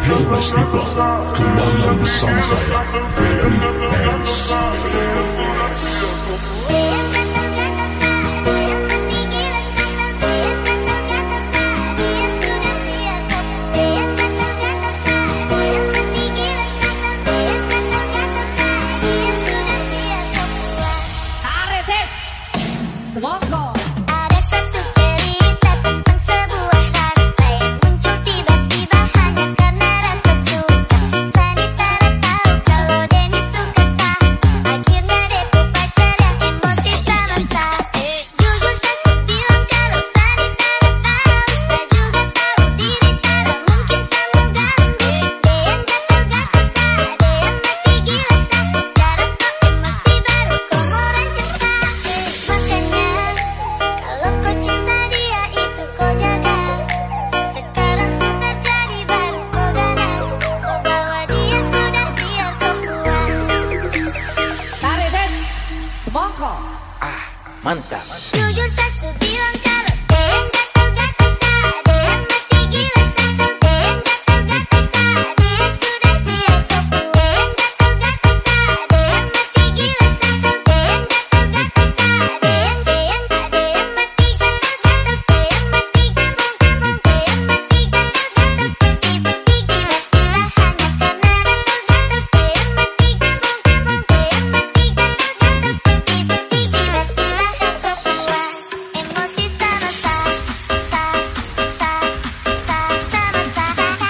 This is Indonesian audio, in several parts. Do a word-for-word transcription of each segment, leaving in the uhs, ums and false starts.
Hey Mas Pipa, kembali bersama saya, Febri Hands. Semongko. Ada satu cerita tentang sebuah rasa yang muncul tiba-tiba hanya karena rasa suka. Sani tak tahu kalau Denny suka sah. Akhirnya Depo pacar yang emosi sama sah. Jujur saya bilang kalau Sani tak tahu. Saya juga tahu diri tak mungkin sama ganggu. Dia yang gatal-gatal sah, dia yang mati gila sah. Sekarang kau emosi baru kau mau rancang sah. Makanya kalau kau cinta dia itu kau jaga. Sekarang sudah terjadi baru kau ganas. Kau bawa dia sudah biar kau puas. Tarik ses. Semongko. Ah, mantap. Jujur saya bilang kalau dia yang gatal-gatal sah, dia yang mati gila sah. Dia yang gatal-gatal sah, dia sudah biar kau puas. Dia yang gatal-gatal sah, dia yang mati gila sah. Dia yang gatal-gatal sah, dia yang dia yang dia yang mati gatal-gatal, dia yang mati gambung-gambung, dia yang mati gatal-gatal, tiba-tiba tiba-tiba hanya karena gatal-gatal, dia yang mati gambung-gambung, dia yang mati gatal-gatal, tiba-tiba tiba-tiba kau puas. Emosi sama sah, sah, sah, sah, sama sah.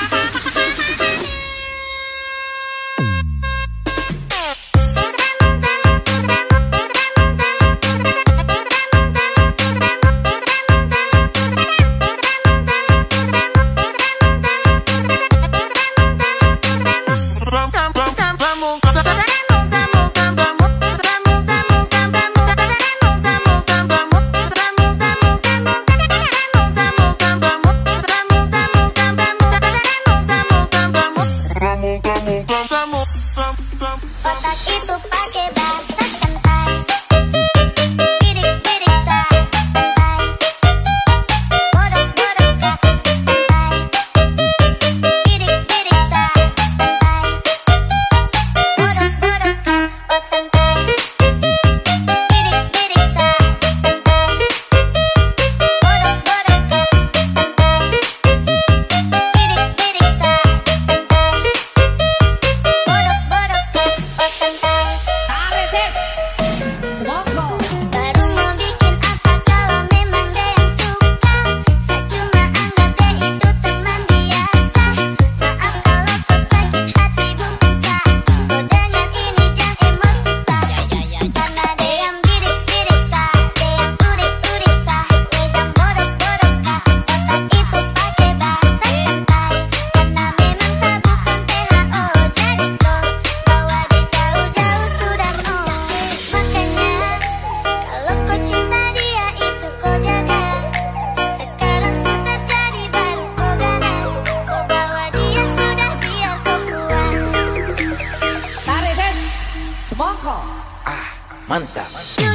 Otak itu pakai bahasa santai. Bidik-bidik sah, santai. Bodok-bodok kah, santai. Bidik-bidik sah, santai. Bodok-bodok kah, oh santai. Bidik-bidik sah, santai. Bodok-bodok kah, santai. Bidik-bidik sah, santai. Bodok-bodok kah, oh santai. Tarik ses. Semongko. Baru mau bikin apa kalau memang dia yang suka. Saya cuma anggap dia itu teman biasa. Maaf kalau kau sakit hati bukan sah. Kau dengar ini jangan emosi sah. Karena dia yang bidik-bidik sah, dia yang udik-udik sah. Wedang bodok-bodok kah, otak itu pakai bahasa santai. Karena memang sah bukan T H O, jadi kau bawa dia jauh-jauh sudah mau. Makanya kalau kau cinta dia itu kau jaga. Sekarang sudah terjadi baru kau ganas. Kau bawa dia sudah biar kau puas. Tarik ses. Semongko. Ah, mantap. Jujur